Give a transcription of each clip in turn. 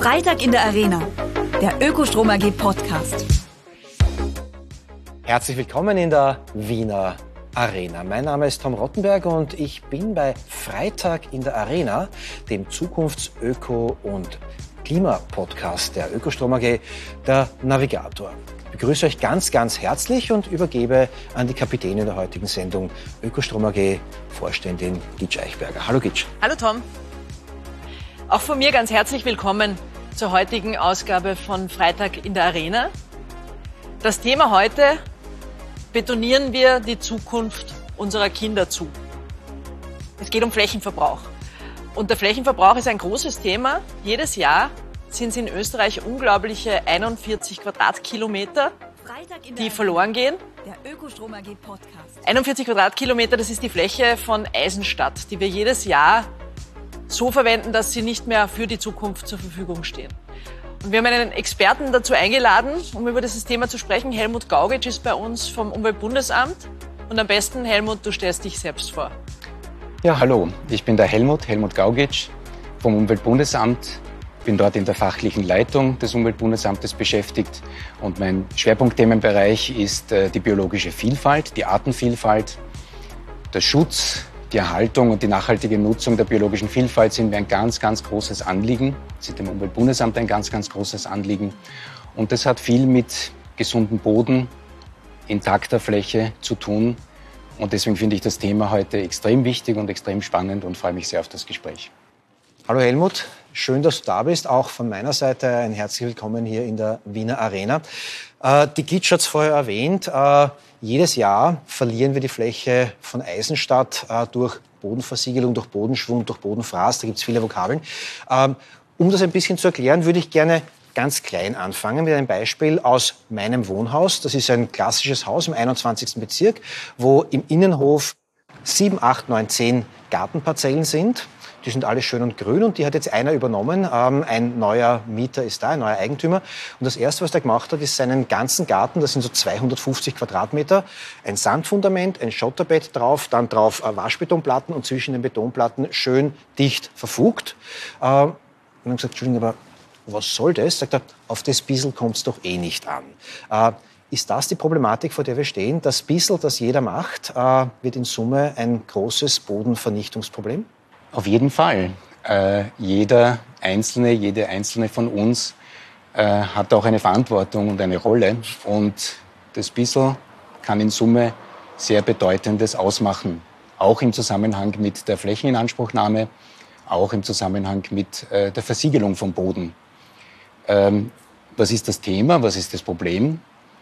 Freitag in der Arena, der Ökostrom AG Podcast. Herzlich willkommen in der Wiener Arena. Mein Name ist Tom Rottenberg und ich bin bei Freitag in der Arena, dem Zukunfts-Öko- und Klimapodcast der Ökostrom AG, der Navigator. Ich begrüße euch ganz, ganz herzlich und übergebe an die Kapitänin der heutigen Sendung, Ökostrom AG Vorständin Gitsch Eichberger. Hallo Gitsch. Hallo Tom. Auch von mir ganz herzlich willkommen zur heutigen Ausgabe von Freitag in der Arena. Das Thema heute: Betonieren wir die Zukunft unserer Kinder zu? Es geht um Flächenverbrauch. Und der Flächenverbrauch ist ein großes Thema. Jedes Jahr sind es in Österreich unglaubliche 41 Quadratkilometer, die verloren gehen. Der Ökostrom AG Podcast. 41 Quadratkilometer, das ist die Fläche von Eisenstadt, die wir jedes Jahr so verwenden, dass sie nicht mehr für die Zukunft zur Verfügung stehen. Und wir haben einen Experten dazu eingeladen, um über dieses Thema zu sprechen. Helmut Gaugitsch ist bei uns vom Umweltbundesamt. Und am besten, Helmut, du stellst dich selbst vor. Ja, hallo, ich bin der Helmut Gaugitsch vom Umweltbundesamt. Bin dort in der fachlichen Leitung des Umweltbundesamtes beschäftigt. Und mein Schwerpunktthemenbereich ist die biologische Vielfalt, die Artenvielfalt, der Schutz, die Erhaltung und die nachhaltige Nutzung der biologischen Vielfalt sind mir ein ganz, ganz großes Anliegen. Sind dem Umweltbundesamt ein ganz, ganz großes Anliegen. Und das hat viel mit gesundem Boden, intakter Fläche zu tun. Und deswegen finde ich das Thema heute extrem wichtig und extrem spannend und freue mich sehr auf das Gespräch. Hallo Helmut, schön, dass du da bist. Auch von meiner Seite ein herzlich willkommen hier in der Wiener Arena. Die Gitsch hat es vorher erwähnt. Jedes Jahr verlieren wir die Fläche von Eisenstadt durch Bodenversiegelung, durch Bodenschwung, durch Bodenfraß. Da gibt es viele Vokabeln. Um das ein bisschen zu erklären, würde ich gerne ganz klein anfangen mit einem Beispiel aus meinem Wohnhaus. Das ist ein klassisches Haus im 21. Bezirk, wo im Innenhof 7, 8, 9, 10 Gartenparzellen sind. Die sind alle schön und grün und die hat jetzt einer übernommen. Ein neuer Mieter ist da, ein neuer Eigentümer. Und das Erste, was der gemacht hat, ist seinen ganzen Garten, das sind so 250 Quadratmeter, ein Sandfundament, ein Schotterbett drauf, dann drauf Waschbetonplatten und zwischen den Betonplatten schön dicht verfugt. Und dann gesagt, Entschuldigung, aber was soll das? Sagt er, auf das Bissel kommt es doch eh nicht an. Ist das die Problematik, vor der wir stehen? Das Bissel, das jeder macht, wird in Summe ein großes Bodenvernichtungsproblem? Auf jeden Fall. Jede Einzelne von uns hat auch eine Verantwortung und eine Rolle. Und das Bissl kann in Summe sehr Bedeutendes ausmachen. Auch im Zusammenhang mit der Flächeninanspruchnahme, auch im Zusammenhang mit der Versiegelung vom Boden. Was ist das Thema? Was ist das Problem?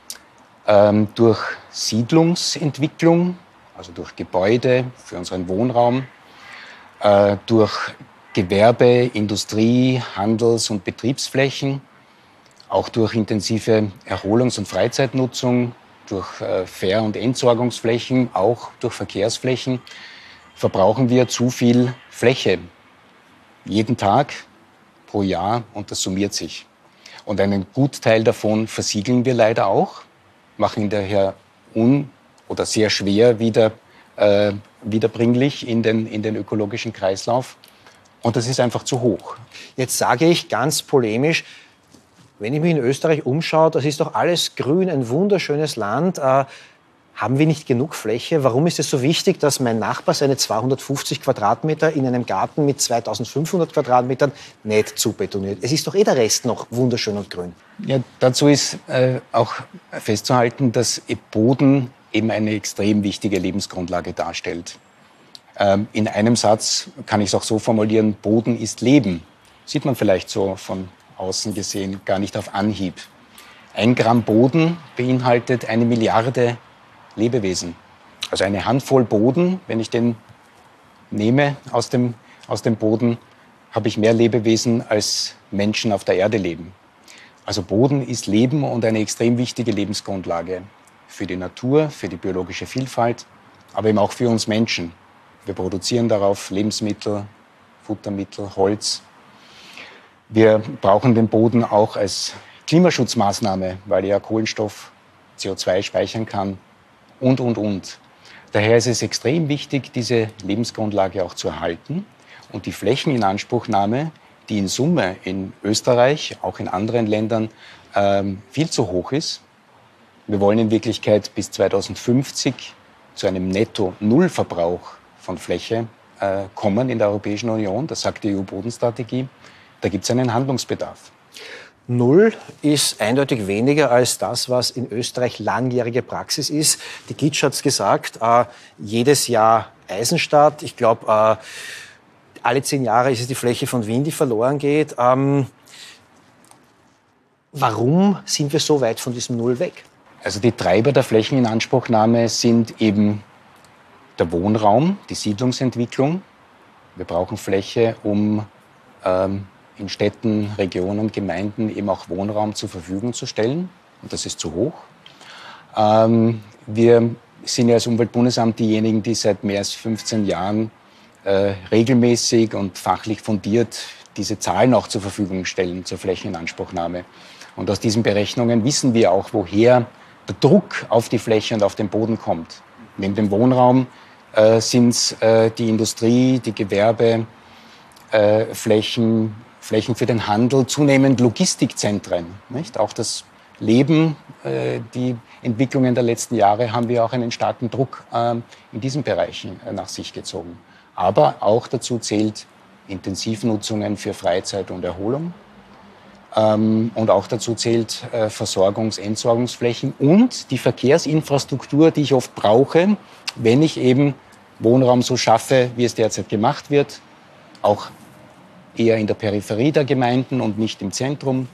Durch Siedlungsentwicklung, also durch Gebäude für unseren Wohnraum, durch Gewerbe, Industrie, Handels- und Betriebsflächen, auch durch intensive Erholungs- und Freizeitnutzung, durch Ver- und Entsorgungsflächen, auch durch Verkehrsflächen, verbrauchen wir zu viel Fläche. Jeden Tag, pro Jahr, und das summiert sich. Und einen Gutteil davon versiegeln wir leider auch, machen ihn daher oder sehr schwer wiederbringlich in den ökologischen Kreislauf. Und das ist einfach zu hoch. Jetzt sage ich ganz polemisch, wenn ich mich in Österreich umschaue, das ist doch alles grün, ein wunderschönes Land. Haben wir nicht genug Fläche? Warum ist es so wichtig, dass mein Nachbar seine 250 Quadratmeter in einem Garten mit 2500 Quadratmetern nicht zubetoniert? Es ist doch der Rest noch wunderschön und grün. Ja, dazu ist auch festzuhalten, dass Boden eben eine extrem wichtige Lebensgrundlage darstellt. In einem Satz kann ich es auch so formulieren: Boden ist Leben. Sieht man vielleicht so von außen gesehen gar nicht auf Anhieb. 1 Gramm Boden beinhaltet 1 Milliarde Lebewesen. Also eine Handvoll Boden, wenn ich den nehme aus dem Boden, habe ich mehr Lebewesen als Menschen auf der Erde leben. Also Boden ist Leben und eine extrem wichtige Lebensgrundlage für die Natur, für die biologische Vielfalt, aber eben auch für uns Menschen. Wir produzieren darauf Lebensmittel, Futtermittel, Holz. Wir brauchen den Boden auch als Klimaschutzmaßnahme, weil er Kohlenstoff, CO2 speichern kann und. Daher ist es extrem wichtig, diese Lebensgrundlage auch zu erhalten. Und die Flächeninanspruchnahme die in Summe in Österreich, auch in anderen Ländern, viel zu hoch ist. Wir wollen in Wirklichkeit bis 2050 zu einem Netto-Null-Verbrauch von Fläche kommen in der Europäischen Union. Das sagt die EU-Bodenstrategie. Da gibt es einen Handlungsbedarf. Null ist eindeutig weniger als das, was in Österreich langjährige Praxis ist. Die Gitsch hat es gesagt, jedes Jahr Eisenstadt. Ich glaube, alle 10 Jahre ist es die Fläche von Wien, die verloren geht. Warum sind wir so weit von diesem Null weg? Also die Treiber der Flächeninanspruchnahme sind eben der Wohnraum, die Siedlungsentwicklung. Wir brauchen Fläche, um in Städten, Regionen, Gemeinden eben auch Wohnraum zur Verfügung zu stellen. Und das ist zu hoch. Wir sind ja als Umweltbundesamt diejenigen, die seit mehr als 15 Jahren regelmäßig und fachlich fundiert diese Zahlen auch zur Verfügung stellen zur Flächeninanspruchnahme. Und aus diesen Berechnungen wissen wir auch, woher der Druck auf die Fläche und auf den Boden kommt. Neben dem Wohnraum sind es die Industrie, die Gewerbe, Flächen für den Handel, zunehmend Logistikzentren. Nicht? Auch das Leben, die Entwicklungen der letzten Jahre haben wir auch einen starken Druck in diesen Bereichen nach sich gezogen. Aber auch dazu zählt Intensivnutzungen für Freizeit und Erholung. Und auch dazu zählt Entsorgungsflächen und die Verkehrsinfrastruktur, die ich oft brauche, wenn ich eben Wohnraum so schaffe, wie es derzeit gemacht wird, auch eher in der Peripherie der Gemeinden und nicht im Zentrum.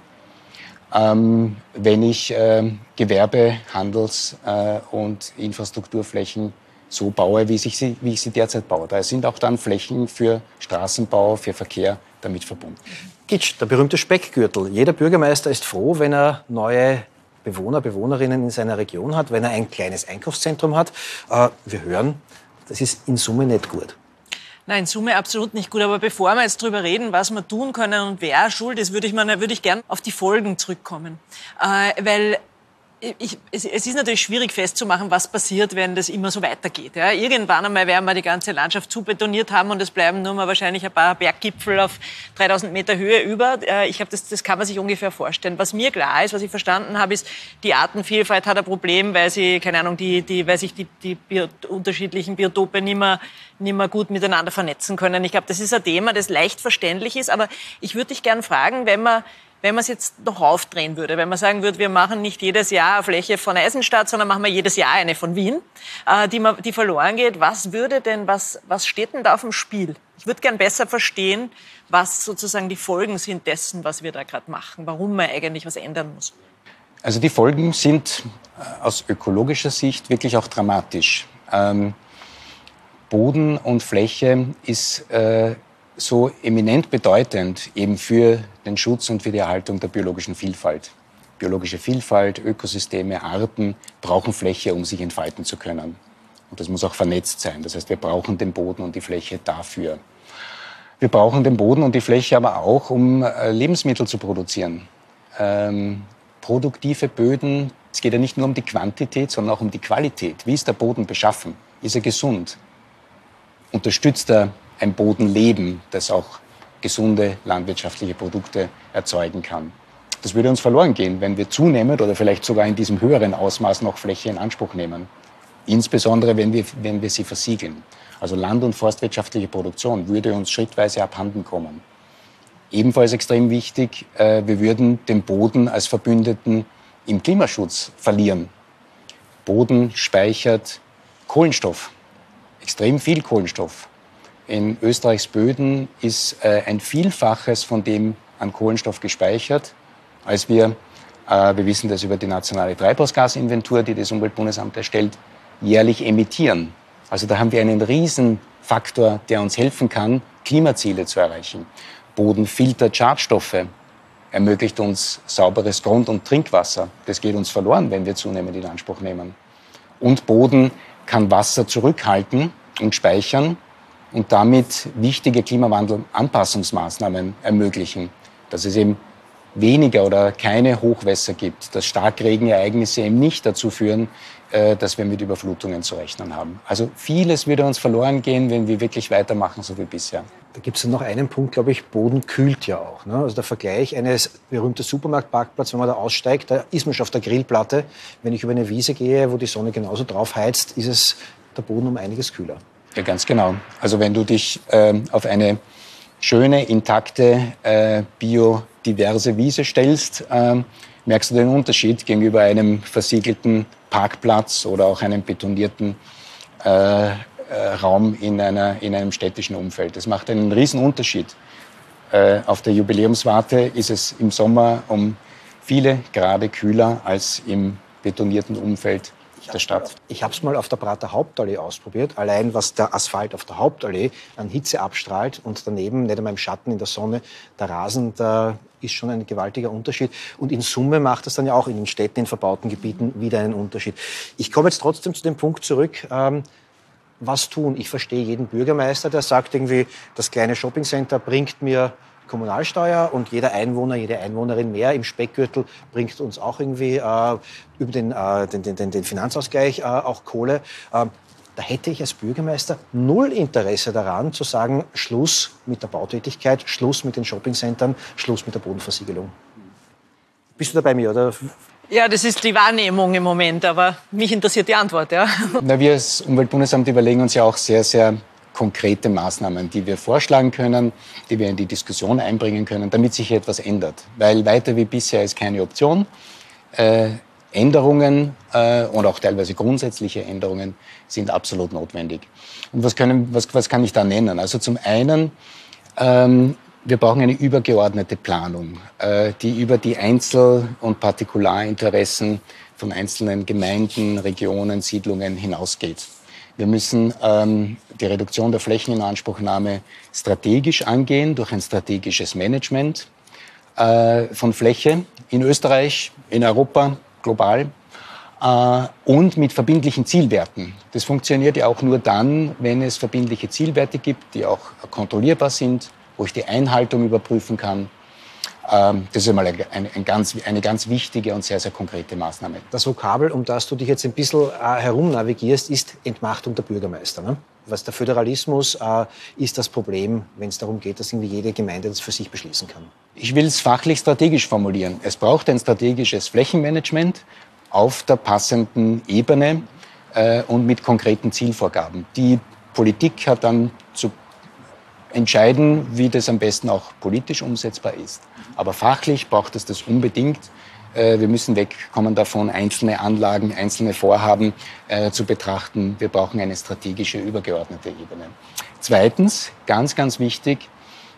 Wenn ich Gewerbe-, Handels- und Infrastrukturflächen so baue, wie ich sie derzeit baue. Da sind auch dann Flächen für Straßenbau, für Verkehr damit verbunden. Gitsch, der berühmte Speckgürtel. Jeder Bürgermeister ist froh, wenn er neue Bewohner, Bewohnerinnen in seiner Region hat, wenn er ein kleines Einkaufszentrum hat. Wir hören, das ist in Summe nicht gut. Nein, in Summe absolut nicht gut. Aber bevor wir jetzt darüber reden, was wir tun können und wer schuld ist, würde ich gerne auf die Folgen zurückkommen. Weil es ist natürlich schwierig festzumachen, was passiert, wenn das immer so weitergeht. Ja, irgendwann einmal werden wir die ganze Landschaft zubetoniert haben und es bleiben nur mal wahrscheinlich ein paar Berggipfel auf 3000 Meter Höhe über. Das kann man sich ungefähr vorstellen. Was mir klar ist, was ich verstanden habe, ist, die Artenvielfalt hat ein Problem, weil sie, keine Ahnung, weil sich die unterschiedlichen Biotope nicht mehr gut miteinander vernetzen können. Ich glaube, das ist ein Thema, das leicht verständlich ist. Aber ich würde dich gerne fragen, wenn man es jetzt noch aufdrehen würde, wenn man sagen würde, wir machen nicht jedes Jahr eine Fläche von Eisenstadt, sondern machen wir jedes Jahr eine von Wien, die verloren geht, was steht denn da auf dem Spiel? Ich würde gern besser verstehen, was sozusagen die Folgen sind dessen, was wir da gerade machen, warum man eigentlich was ändern muss. Also die Folgen sind aus ökologischer Sicht wirklich auch dramatisch. Boden und Fläche ist so eminent bedeutend eben für den Schutz und für die Erhaltung der biologischen Vielfalt. Biologische Vielfalt, Ökosysteme, Arten brauchen Fläche, um sich entfalten zu können. Und das muss auch vernetzt sein. Das heißt, wir brauchen den Boden und die Fläche dafür. Wir brauchen den Boden und die Fläche aber auch, um Lebensmittel zu produzieren. Produktive Böden, es geht ja nicht nur um die Quantität, sondern auch um die Qualität. Wie ist der Boden beschaffen? Ist er gesund? Unterstützt er ein Bodenleben, das auch gesunde landwirtschaftliche Produkte erzeugen kann? Das würde uns verloren gehen, wenn wir zunehmend oder vielleicht sogar in diesem höheren Ausmaß noch Fläche in Anspruch nehmen. Insbesondere, wenn wir sie versiegeln. Also land- und forstwirtschaftliche Produktion würde uns schrittweise abhanden kommen. Ebenfalls extrem wichtig, wir würden den Boden als Verbündeten im Klimaschutz verlieren. Boden speichert Kohlenstoff, extrem viel Kohlenstoff. In Österreichs Böden ist ein Vielfaches von dem an Kohlenstoff gespeichert, als wir wissen das über die nationale Treibhausgasinventur, die das Umweltbundesamt erstellt, jährlich emittieren. Also da haben wir einen Riesenfaktor, der uns helfen kann, Klimaziele zu erreichen. Boden filtert Schadstoffe, ermöglicht uns sauberes Grund- und Trinkwasser. Das geht uns verloren, wenn wir zunehmend in Anspruch nehmen. Und Boden kann Wasser zurückhalten und speichern und damit wichtige Klimawandelanpassungsmaßnahmen ermöglichen. Dass es eben weniger oder keine Hochwässer gibt, dass Starkregenereignisse eben nicht dazu führen, dass wir mit Überflutungen zu rechnen haben. Also vieles würde uns verloren gehen, wenn wir wirklich weitermachen, so wie bisher. Da gibt es noch einen Punkt, glaube ich, Boden kühlt ja auch. Ne? Also der Vergleich eines berühmten Supermarktparkplatz, wenn man da aussteigt, da ist man schon auf der Grillplatte. Wenn ich über eine Wiese gehe, wo die Sonne genauso drauf heizt, ist es der Boden um einiges kühler. Ja, ganz genau. Also wenn du dich auf eine schöne, intakte, biodiverse Wiese stellst, merkst du den Unterschied gegenüber einem versiegelten Parkplatz oder auch einem betonierten Raum in einem städtischen Umfeld. Das macht einen riesen Unterschied. Auf der Jubiläumswarte ist es im Sommer um viele Grade kühler als im betonierten Umfeld der Stadt. Ich habe es mal auf der Prater Hauptallee ausprobiert. Allein was der Asphalt auf der Hauptallee an Hitze abstrahlt und daneben, nicht einmal im Schatten, in der Sonne, der Rasen, da ist schon ein gewaltiger Unterschied. Und in Summe macht das dann ja auch in den Städten, in verbauten Gebieten wieder einen Unterschied. Ich komme jetzt trotzdem zu dem Punkt zurück, was tun? Ich verstehe jeden Bürgermeister, der sagt irgendwie, das kleine Shoppingcenter bringt mir Kommunalsteuer und jeder Einwohner, jede Einwohnerin mehr im Speckgürtel bringt uns auch irgendwie über den Finanzausgleich auch Kohle. Da hätte ich als Bürgermeister null Interesse daran, zu sagen, Schluss mit der Bautätigkeit, Schluss mit den Shoppingcentern, Schluss mit der Bodenversiegelung. Bist du da bei mir, oder? Ja, das ist die Wahrnehmung im Moment, aber mich interessiert die Antwort, ja. Na, wir als Umweltbundesamt überlegen uns ja auch sehr, sehr konkrete Maßnahmen, die wir vorschlagen können, die wir in die Diskussion einbringen können, damit sich etwas ändert. Weil weiter wie bisher ist keine Option. Änderungen und auch teilweise grundsätzliche Änderungen sind absolut notwendig. Und was kann ich da nennen? Also zum einen, wir brauchen eine übergeordnete Planung, die über die Einzel- und Partikularinteressen von einzelnen Gemeinden, Regionen, Siedlungen hinausgeht. Wir müssen die Reduktion der Flächeninanspruchnahme strategisch angehen, durch ein strategisches Management von Fläche in Österreich, in Europa, global und mit verbindlichen Zielwerten. Das funktioniert ja auch nur dann, wenn es verbindliche Zielwerte gibt, die auch kontrollierbar sind, wo ich die Einhaltung überprüfen kann. Das ist einmal eine ganz wichtige und sehr, sehr konkrete Maßnahme. Das Vokabel, um das du dich jetzt ein bisschen herum navigierst, ist Entmachtung der Bürgermeister. Ne? Was der Föderalismus ist das Problem, wenn es darum geht, dass irgendwie jede Gemeinde das für sich beschließen kann. Ich will es fachlich strategisch formulieren. Es braucht ein strategisches Flächenmanagement auf der passenden Ebene und mit konkreten Zielvorgaben. Die Politik hat dann zu entscheiden, wie das am besten auch politisch umsetzbar ist. Aber fachlich braucht es das unbedingt. Wir müssen wegkommen davon, einzelne Anlagen, einzelne Vorhaben zu betrachten. Wir brauchen eine strategische, übergeordnete Ebene. Zweitens, ganz, ganz wichtig,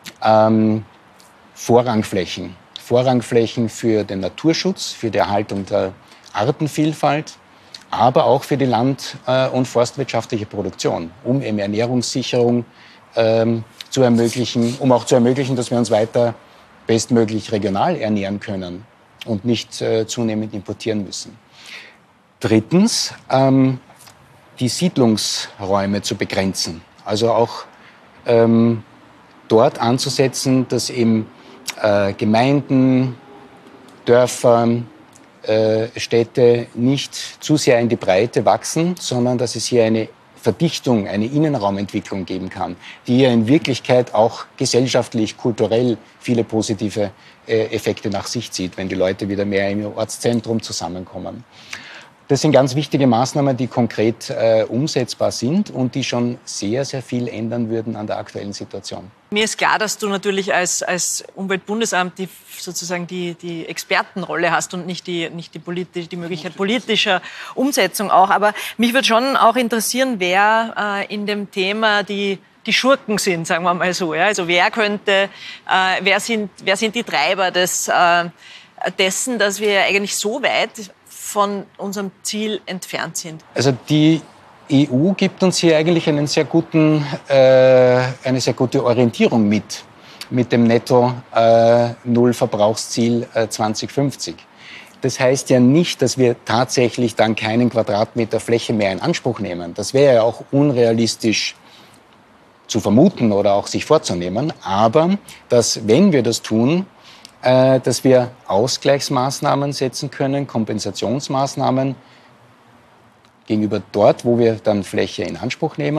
Vorrangflächen. Vorrangflächen für den Naturschutz, für die Erhaltung der Artenvielfalt, aber auch für die land- und forstwirtschaftliche Produktion, um eben Ernährungssicherung zu ermöglichen, um auch zu ermöglichen, dass wir uns weiter bestmöglich regional ernähren können und nicht zunehmend importieren müssen. Drittens, die Siedlungsräume zu begrenzen. Also auch dort anzusetzen, dass eben Gemeinden, Dörfer, Städte nicht zu sehr in die Breite wachsen, sondern dass es hier eine Verdichtung, eine Innenraumentwicklung geben kann, die ja in Wirklichkeit auch gesellschaftlich, kulturell viele positive Effekte nach sich zieht, wenn die Leute wieder mehr im Ortszentrum zusammenkommen. Das sind ganz wichtige Maßnahmen, die konkret umsetzbar sind und die schon sehr, sehr viel ändern würden an der aktuellen Situation. Mir ist klar, dass du natürlich als Umweltbundesamt die Expertenrolle hast und nicht die Möglichkeit politischer Umsetzung auch. Aber mich würde schon auch interessieren, wer in dem Thema die Schurken sind, sagen wir mal so. Ja? Also wer sind die Treiber dessen, dass wir eigentlich so weit von unserem Ziel entfernt sind? Also die EU gibt uns hier eigentlich eine sehr gute Orientierung mit dem Netto-Null-Verbrauchsziel 2050. Das heißt ja nicht, dass wir tatsächlich dann keinen Quadratmeter Fläche mehr in Anspruch nehmen. Das wäre ja auch unrealistisch zu vermuten oder auch sich vorzunehmen. Aber dass, wenn wir das tun, dass wir Ausgleichsmaßnahmen setzen können, Kompensationsmaßnahmen gegenüber dort, wo wir dann Fläche in Anspruch nehmen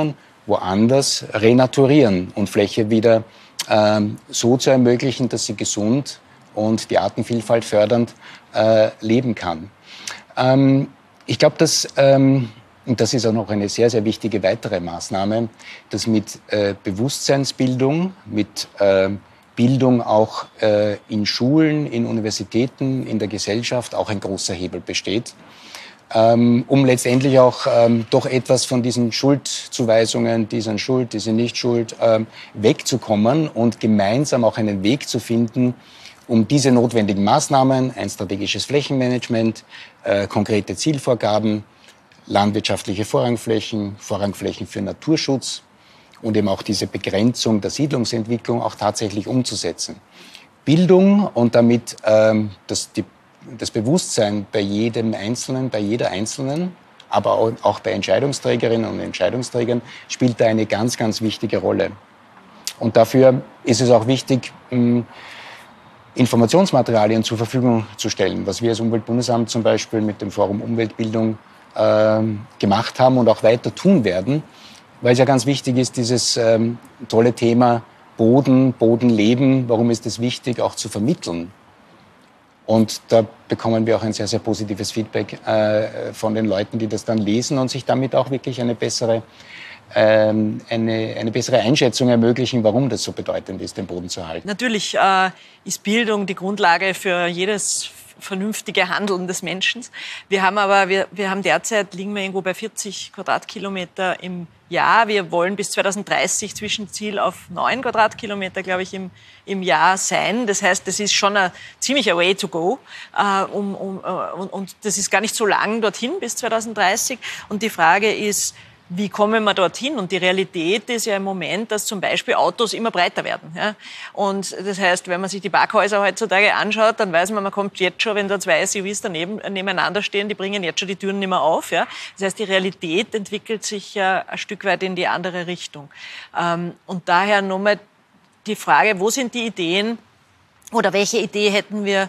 woanders renaturieren und Fläche wieder so zu ermöglichen, dass sie gesund und die Artenvielfalt fördernd leben kann. Ich glaube, dass, und das ist auch noch eine sehr, sehr wichtige weitere Maßnahme, dass mit Bewusstseinsbildung, mit Bildung auch in Schulen, in Universitäten, in der Gesellschaft auch ein großer Hebel besteht, um letztendlich auch doch etwas von diesen Schuldzuweisungen, die sind schuld, die sind nicht schuld, wegzukommen und gemeinsam auch einen Weg zu finden, um diese notwendigen Maßnahmen, ein strategisches Flächenmanagement, konkrete Zielvorgaben, landwirtschaftliche Vorrangflächen, Vorrangflächen für Naturschutz und eben auch diese Begrenzung der Siedlungsentwicklung auch tatsächlich umzusetzen. Bildung und damit das Bewusstsein bei jedem Einzelnen, bei jeder Einzelnen, aber auch bei Entscheidungsträgerinnen und Entscheidungsträgern spielt da eine ganz, ganz wichtige Rolle. Und dafür ist es auch wichtig, Informationsmaterialien zur Verfügung zu stellen, was wir als Umweltbundesamt zum Beispiel mit dem Forum Umweltbildung gemacht haben und auch weiter tun werden, weil es ja ganz wichtig ist, dieses tolle Thema Boden, Bodenleben, warum ist es wichtig, auch zu vermitteln. Und da bekommen wir auch ein sehr, sehr positives Feedback von den Leuten, die das dann lesen und sich damit auch wirklich eine bessere Einschätzung ermöglichen, warum das so bedeutend ist, den Boden zu halten. Natürlich ist Bildung die Grundlage für jedes vernünftige Handeln des Menschen. Wir haben derzeit, liegen wir irgendwo bei 40 Quadratkilometer im Jahr. Wir wollen bis 2030 Zwischenziel auf 9 Quadratkilometer, glaube ich, im Jahr sein. Das heißt, das ist schon ein ziemlicher Way to go. Und das ist gar nicht so lang dorthin bis 2030. Und die Frage ist, wie kommen wir dorthin? Und die Realität ist ja im Moment, dass zum Beispiel Autos immer breiter werden. Ja? Und das heißt, wenn man sich die Parkhäuser heutzutage anschaut, dann weiß man kommt jetzt schon, wenn da zwei SUVs nebeneinander stehen, die bringen jetzt schon die Türen nicht mehr auf. Ja? Das heißt, die Realität entwickelt sich ja ein Stück weit in die andere Richtung. Und daher nochmal die Frage, wo sind die Ideen oder welche Idee hätten wir,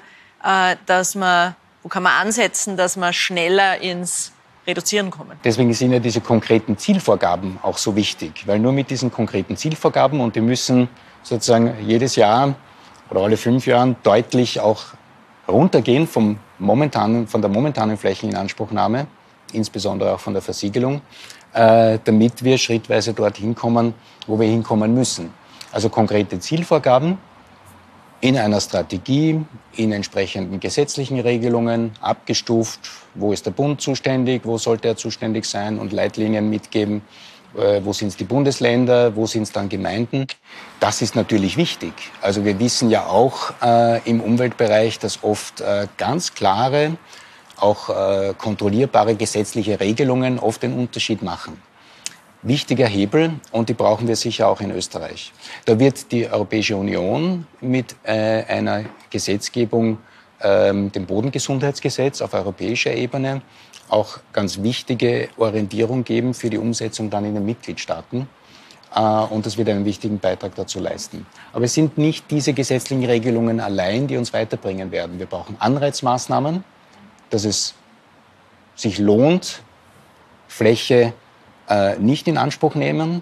wo kann man ansetzen, dass man schneller ins Reduzieren kommen. Deswegen sind ja diese konkreten Zielvorgaben auch so wichtig, weil nur mit diesen konkreten Zielvorgaben, und die müssen sozusagen jedes Jahr oder alle 5 Jahren deutlich auch runtergehen von der momentanen Flächeninanspruchnahme, insbesondere auch von der Versiegelung, damit wir schrittweise dorthin kommen, wo wir hinkommen müssen. Also konkrete Zielvorgaben in einer Strategie, in entsprechenden gesetzlichen Regelungen, abgestuft, wo ist der Bund zuständig, wo sollte er zuständig sein und Leitlinien mitgeben, wo sind es die Bundesländer, wo sind es dann Gemeinden. Das ist natürlich wichtig. Also wir wissen ja auch im Umweltbereich, dass oft ganz klare, auch kontrollierbare gesetzliche Regelungen oft den Unterschied machen. Wichtiger Hebel, und die brauchen wir sicher auch in Österreich. Da wird die Europäische Union mit einer Gesetzgebung, dem Bodengesundheitsgesetz auf europäischer Ebene, auch ganz wichtige Orientierung geben für die Umsetzung dann in den Mitgliedstaaten. Und das wird einen wichtigen Beitrag dazu leisten. Aber es sind nicht diese gesetzlichen Regelungen allein, die uns weiterbringen werden. Wir brauchen Anreizmaßnahmen, dass es sich lohnt, Fläche nicht in Anspruch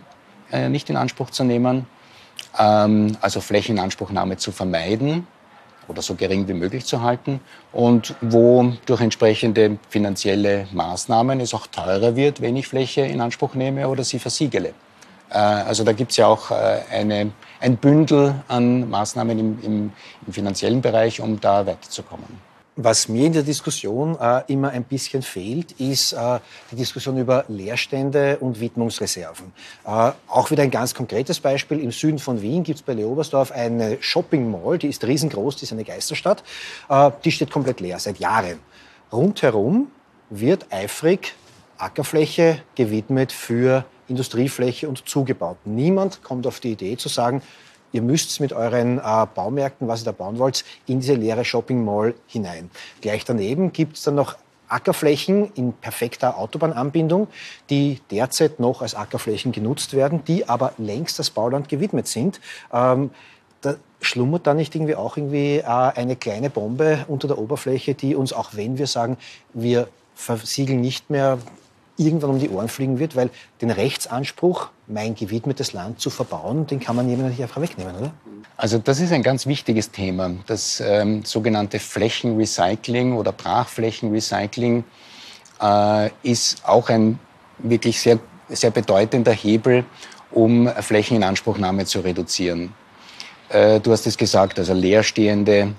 zu nehmen, also Flächeninanspruchnahme zu vermeiden oder so gering wie möglich zu halten, und wo durch entsprechende finanzielle Maßnahmen es auch teurer wird, wenn ich Fläche in Anspruch nehme oder sie versiegele. Also da gibt es ja auch ein Bündel an Maßnahmen im finanziellen Bereich, um da weiterzukommen. Was mir in der Diskussion immer ein bisschen fehlt, ist die Diskussion über Leerstände und Widmungsreserven. Auch wieder ein ganz konkretes Beispiel. Im Süden von Wien gibt es bei Leobersdorf eine Shopping Mall, die ist riesengroß, die ist eine Geisterstadt. Die steht komplett leer, seit Jahren. Rundherum wird eifrig Ackerfläche gewidmet für Industriefläche und zugebaut. Niemand kommt auf die Idee zu sagen, ihr müsst mit euren Baumärkten, was ihr da bauen wollt, in diese leere Shopping Mall hinein. Gleich daneben gibt es dann noch Ackerflächen in perfekter Autobahnanbindung, die derzeit noch als Ackerflächen genutzt werden, die aber längst das Bauland gewidmet sind. Da schlummert da nicht irgendwie eine kleine Bombe unter der Oberfläche, die uns, auch wenn wir sagen, wir versiegeln nicht mehr irgendwann um die Ohren fliegen wird, weil den Rechtsanspruch, mein gewidmetes Land zu verbauen, den kann man jemandem nicht einfach wegnehmen, oder? Also das ist ein ganz wichtiges Thema. Das sogenannte Flächenrecycling oder Brachflächenrecycling ist auch ein wirklich sehr, sehr bedeutender Hebel, um Flächeninanspruchnahme zu reduzieren. Du hast es gesagt, also leerstehende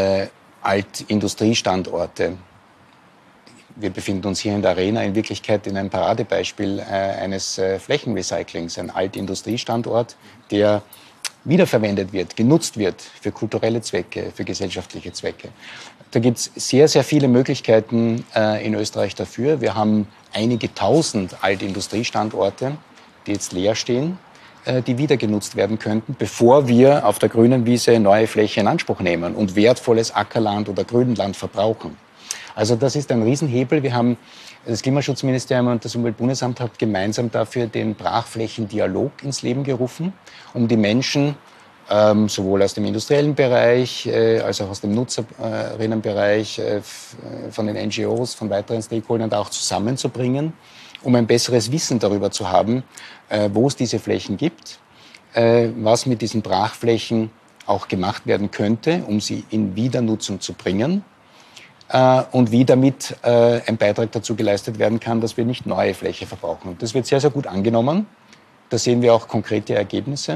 Altindustriestandorte. Wir befinden uns hier in der Arena in Wirklichkeit in einem Paradebeispiel eines Flächenrecyclings. Ein Altindustriestandort, der wiederverwendet wird, genutzt wird für kulturelle Zwecke, für gesellschaftliche Zwecke. Da gibt es sehr, sehr viele Möglichkeiten in Österreich dafür. Wir haben einige tausend Altindustriestandorte, die jetzt leer stehen, die wieder genutzt werden könnten, bevor wir auf der grünen Wiese neue Fläche in Anspruch nehmen und wertvolles Ackerland oder Grünland verbrauchen. Also das ist ein Riesenhebel. Wir haben das Klimaschutzministerium und das Umweltbundesamt haben gemeinsam dafür den Brachflächendialog ins Leben gerufen, um die Menschen sowohl aus dem industriellen Bereich als auch aus dem Nutzerinnenbereich, von den NGOs, von weiteren Stakeholdern auch zusammenzubringen, um ein besseres Wissen darüber zu haben, wo es diese Flächen gibt, was mit diesen Brachflächen auch gemacht werden könnte, um sie in Wiedernutzung zu bringen. Und wie damit ein Beitrag dazu geleistet werden kann, dass wir nicht neue Fläche verbrauchen. Und das wird sehr, sehr gut angenommen. Da sehen wir auch konkrete Ergebnisse.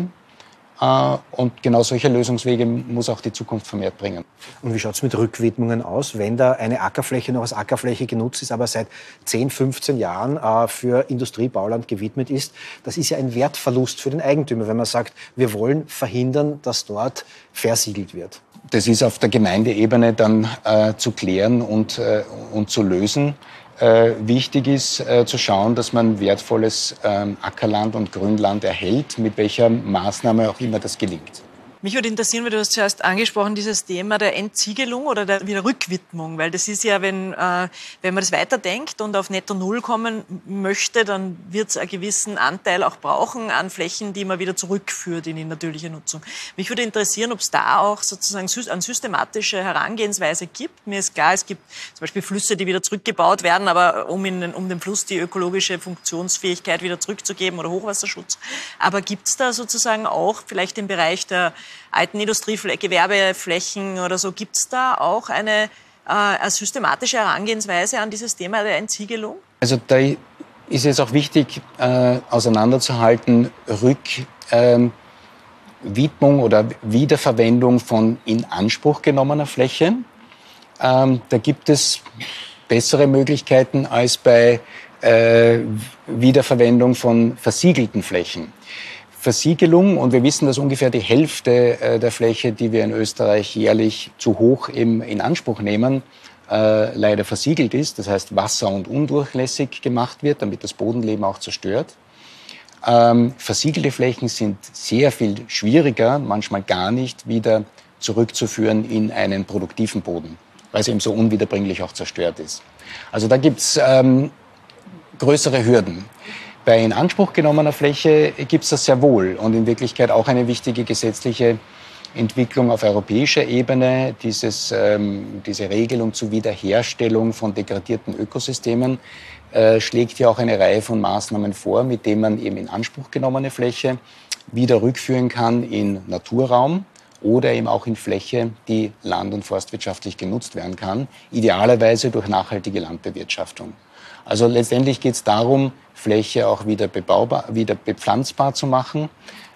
Und genau solche Lösungswege muss auch die Zukunft vermehrt bringen. Und wie schaut es mit Rückwidmungen aus, wenn da eine Ackerfläche noch als Ackerfläche genutzt ist, aber seit 10, 15 Jahren für Industriebauland gewidmet ist? Das ist ja ein Wertverlust für den Eigentümer, wenn man sagt, wir wollen verhindern, dass dort versiegelt wird. Das ist auf der Gemeindeebene dann zu klären und zu lösen. Wichtig ist zu schauen, dass man wertvolles Ackerland und Grünland erhält, mit welcher Maßnahme auch immer das gelingt. Mich würde interessieren, weil du hast zuerst angesprochen, dieses Thema der Entziegelung oder der Wiederrückwidmung, weil das ist ja, wenn man das weiterdenkt und auf Netto Null kommen möchte, dann wird es einen gewissen Anteil auch brauchen an Flächen, die man wieder zurückführt in die natürliche Nutzung. Mich würde interessieren, ob es da auch sozusagen eine systematische Herangehensweise gibt. Mir ist klar, es gibt zum Beispiel Flüsse, die wieder zurückgebaut werden, aber um dem Fluss die ökologische Funktionsfähigkeit wieder zurückzugeben oder Hochwasserschutz. Aber gibt es da sozusagen auch vielleicht im Bereich der alten Gewerbeflächen oder so, gibt es da auch eine systematische Herangehensweise an dieses Thema der Entziegelung? Also da ist es auch wichtig, auseinanderzuhalten, Rückwidmung oder Wiederverwendung von in Anspruch genommener Fläche. Da gibt es bessere Möglichkeiten als bei Wiederverwendung von versiegelten Flächen. Versiegelung, und wir wissen, dass ungefähr die Hälfte der Fläche, die wir in Österreich jährlich zu hoch in Anspruch nehmen, leider versiegelt ist, das heißt wasser- und undurchlässig gemacht wird, damit das Bodenleben auch zerstört. Versiegelte Flächen sind sehr viel schwieriger, manchmal gar nicht wieder zurückzuführen in einen produktiven Boden, weil es eben so unwiederbringlich auch zerstört ist. Also da gibt's größere Hürden. Bei in Anspruch genommener Fläche gibt es das sehr wohl und in Wirklichkeit auch eine wichtige gesetzliche Entwicklung auf europäischer Ebene. Diese Regelung zur Wiederherstellung von degradierten Ökosystemen schlägt ja auch eine Reihe von Maßnahmen vor, mit denen man eben in Anspruch genommene Fläche wieder rückführen kann in Naturraum oder eben auch in Fläche, die land- und forstwirtschaftlich genutzt werden kann, idealerweise durch nachhaltige Landbewirtschaftung. Also letztendlich geht es darum, Fläche auch wieder bebaubar, wieder bepflanzbar zu machen,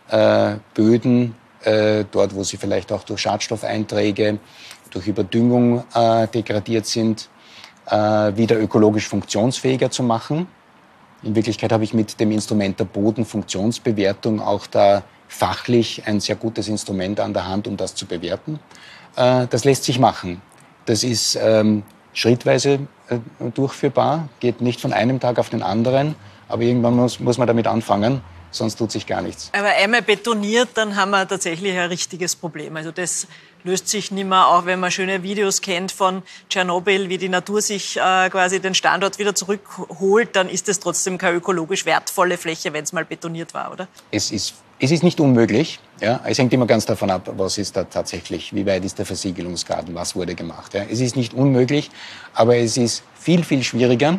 Böden dort, wo sie vielleicht auch durch Schadstoffeinträge, durch Überdüngung degradiert sind, wieder ökologisch funktionsfähiger zu machen. In Wirklichkeit habe ich mit dem Instrument der Bodenfunktionsbewertung auch da fachlich ein sehr gutes Instrument an der Hand, um das zu bewerten. Das lässt sich machen. Das ist schrittweise durchführbar, geht nicht von einem Tag auf den anderen, aber irgendwann muss man damit anfangen, sonst tut sich gar nichts. Aber einmal betoniert, dann haben wir tatsächlich ein richtiges Problem. Also das löst sich nicht mehr, auch wenn man schöne Videos kennt von Tschernobyl, wie die Natur sich quasi den Standort wieder zurückholt, dann ist es trotzdem keine ökologisch wertvolle Fläche, wenn es mal betoniert war, oder? Es ist nicht unmöglich. Ja? Es hängt immer ganz davon ab, was ist da tatsächlich, wie weit ist der Versiegelungsgrad, was wurde gemacht. Ja? Es ist nicht unmöglich, aber es ist viel, viel schwieriger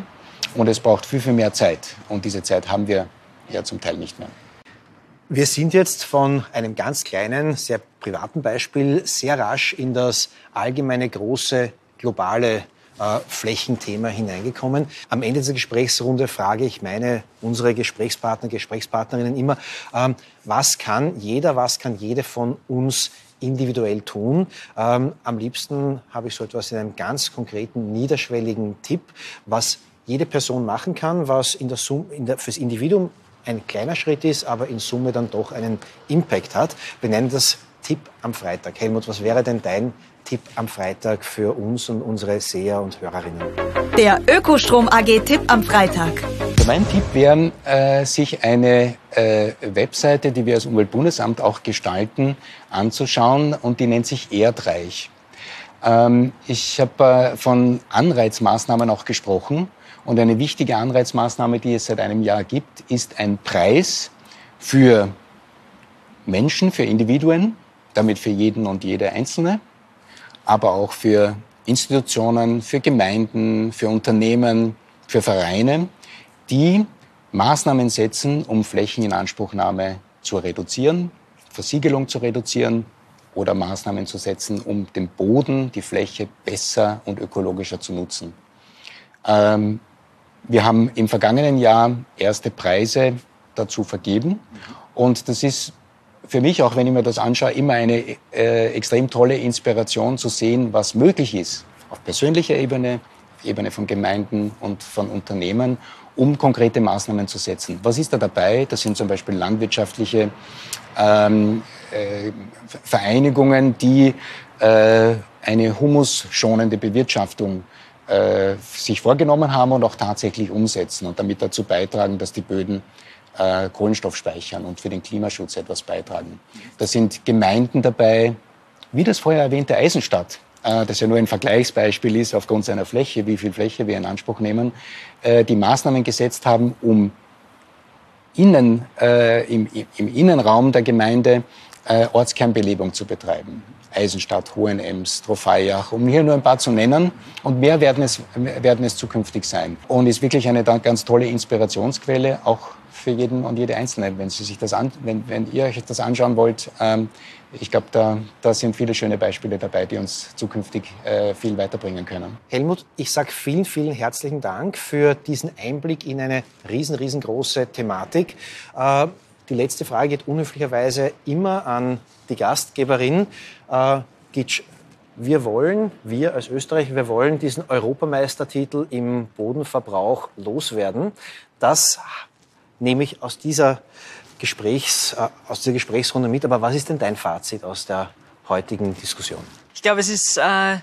Und es braucht viel, viel mehr Zeit. Und diese Zeit haben wir ja zum Teil nicht mehr. Wir sind jetzt von einem ganz kleinen, sehr privaten Beispiel sehr rasch in das allgemeine, große, globale Flächenthema hineingekommen. Am Ende dieser Gesprächsrunde frage ich unsere Gesprächspartner, Gesprächspartnerinnen immer, was kann jede von uns individuell tun? Am liebsten habe ich so etwas in einem ganz konkreten, niederschwelligen Tipp, was jede Person machen kann, was fürs Individuum ein kleiner Schritt ist, aber in Summe dann doch einen Impact hat. Wir nennen das Tipp am Freitag. Helmut, was wäre denn dein Tipp am Freitag für uns und unsere Seher und Hörerinnen? Der Ökostrom AG Tipp am Freitag. Mein Tipp wäre, sich eine Webseite, die wir als Umweltbundesamt auch gestalten, anzuschauen, und die nennt sich Erdreich. Ich habe von Anreizmaßnahmen auch gesprochen, und eine wichtige Anreizmaßnahme, die es seit einem Jahr gibt, ist ein Preis für Menschen, für Individuen, damit für jeden und jede Einzelne, aber auch für Institutionen, für Gemeinden, für Unternehmen, für Vereine, die Maßnahmen setzen, um Flächeninanspruchnahme zu reduzieren, Versiegelung zu reduzieren oder Maßnahmen zu setzen, um den Boden, die Fläche besser und ökologischer zu nutzen. Wir haben im vergangenen Jahr erste Preise dazu vergeben, und das ist für mich, auch wenn ich mir das anschaue, immer eine extrem tolle Inspiration zu sehen, was möglich ist auf persönlicher Ebene, auf Ebene von Gemeinden und von Unternehmen, um konkrete Maßnahmen zu setzen. Was ist da dabei? Das sind zum Beispiel landwirtschaftliche Vereinigungen, die eine humusschonende Bewirtschaftung sich vorgenommen haben und auch tatsächlich umsetzen und damit dazu beitragen, dass die Böden Kohlenstoff speichern und für den Klimaschutz etwas beitragen. Da sind Gemeinden dabei, wie das vorher erwähnte Eisenstadt, das ja nur ein Vergleichsbeispiel ist aufgrund seiner Fläche, wie viel Fläche wir in Anspruch nehmen, die Maßnahmen gesetzt haben, um im Innenraum der Gemeinde Ortskernbelebung zu betreiben. Eisenstadt, Hohenems, Trofeiach, um hier nur ein paar zu nennen. Und mehr werden es zukünftig sein. Und ist wirklich eine ganz tolle Inspirationsquelle, auch für jeden und jede Einzelne. Wenn ihr euch das anschauen wollt, ich glaube, da sind viele schöne Beispiele dabei, die uns zukünftig viel weiterbringen können. Helmut, ich sage vielen, vielen herzlichen Dank für diesen Einblick in eine riesengroße Thematik. Die letzte Frage geht unhöflicherweise immer an die Gastgeberin. Gitsch, wir als Österreich, wir wollen diesen Europameistertitel im Bodenverbrauch loswerden. Das nehme ich aus dieser Gesprächsrunde mit. Aber was ist denn dein Fazit aus der heutigen Diskussion? Ich glaube, es ist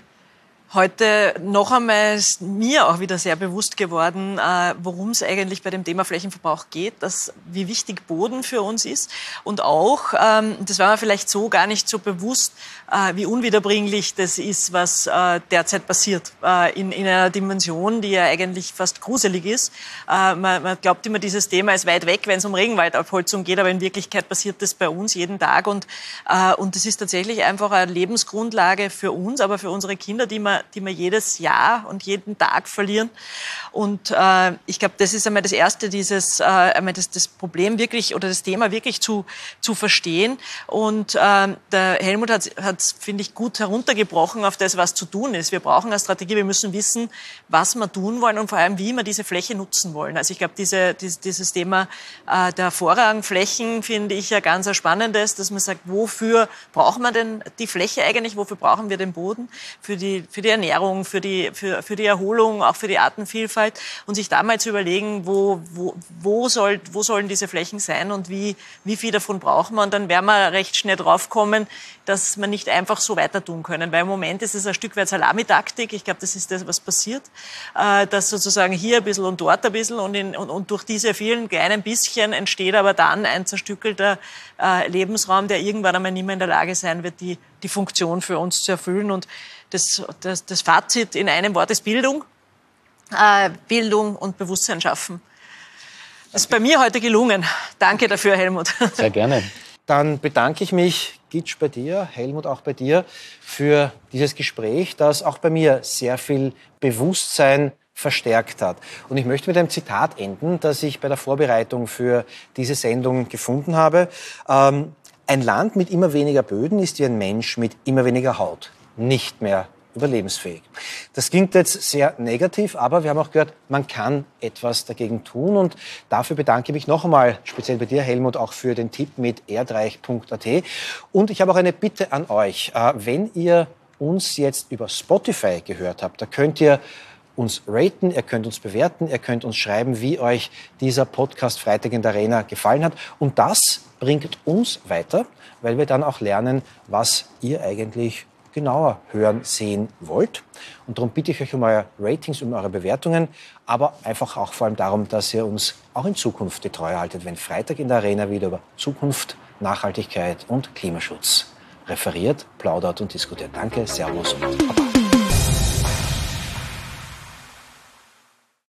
heute noch einmal mir auch wieder sehr bewusst geworden, worum es eigentlich bei dem Thema Flächenverbrauch geht, wie wichtig Boden für uns ist und auch, das war mir vielleicht so gar nicht so bewusst, wie unwiederbringlich das ist, was derzeit passiert, in einer Dimension, die ja eigentlich fast gruselig ist. Man glaubt immer, dieses Thema ist weit weg, wenn es um Regenwaldabholzung geht, aber in Wirklichkeit passiert das bei uns jeden Tag und das ist tatsächlich einfach eine Lebensgrundlage für uns, aber für unsere Kinder, die wir jedes Jahr und jeden Tag verlieren. Und ich glaube, das ist einmal das Erste, das Problem wirklich oder das Thema wirklich zu verstehen. Und der Helmut hat finde ich, gut heruntergebrochen auf das, was zu tun ist. Wir brauchen eine Strategie, wir müssen wissen, was wir tun wollen und vor allem, wie wir diese Fläche nutzen wollen. Also ich glaube, dieses Thema der Vorrangflächen finde ich ja ganz ein spannendes, dass man sagt, wofür brauchen wir denn die Fläche eigentlich, wofür brauchen wir den Boden? Für die Ernährung, für die Erholung, auch für die Artenvielfalt und sich da mal zu überlegen, wo sollen diese Flächen sein und wie viel davon brauchen wir und dann werden wir recht schnell draufkommen, dass wir nicht einfach so weiter tun können, weil im Moment ist es ein Stück weit Salamitaktik. Ich glaube, das ist das, was passiert, dass sozusagen hier ein bisschen und dort ein bisschen und durch diese vielen kleinen bisschen entsteht aber dann ein zerstückelter Lebensraum, der irgendwann einmal nicht mehr in der Lage sein wird, die Funktion für uns zu erfüllen. Und das Fazit in einem Wort ist Bildung. Bildung und Bewusstsein schaffen. Das ist bei mir heute gelungen. Danke dafür, Helmut. Sehr gerne. Dann bedanke ich mich, Gitsch, bei dir, Helmut auch bei dir, für dieses Gespräch, das auch bei mir sehr viel Bewusstsein verstärkt hat. Und ich möchte mit einem Zitat enden, das ich bei der Vorbereitung für diese Sendung gefunden habe. Ein Land mit immer weniger Böden ist wie ein Mensch mit immer weniger Haut. Nicht mehr überlebensfähig. Das klingt jetzt sehr negativ, aber wir haben auch gehört, man kann etwas dagegen tun. Und dafür bedanke ich mich noch einmal, speziell bei dir, Helmut, auch für den Tipp mit erdreich.at. Und ich habe auch eine Bitte an euch. Wenn ihr uns jetzt über Spotify gehört habt, da könnt ihr uns raten, ihr könnt uns bewerten, ihr könnt uns schreiben, wie euch dieser Podcast Freitag in der Arena gefallen hat. Und das bringt uns weiter, weil wir dann auch lernen, was ihr eigentlich genauer hören, sehen wollt. Und darum bitte ich euch um eure Ratings, um eure Bewertungen, aber einfach auch vor allem darum, dass ihr uns auch in Zukunft die Treue haltet, wenn Freitag in der Arena wieder über Zukunft, Nachhaltigkeit und Klimaschutz referiert, plaudert und diskutiert. Danke, Servus und Baba.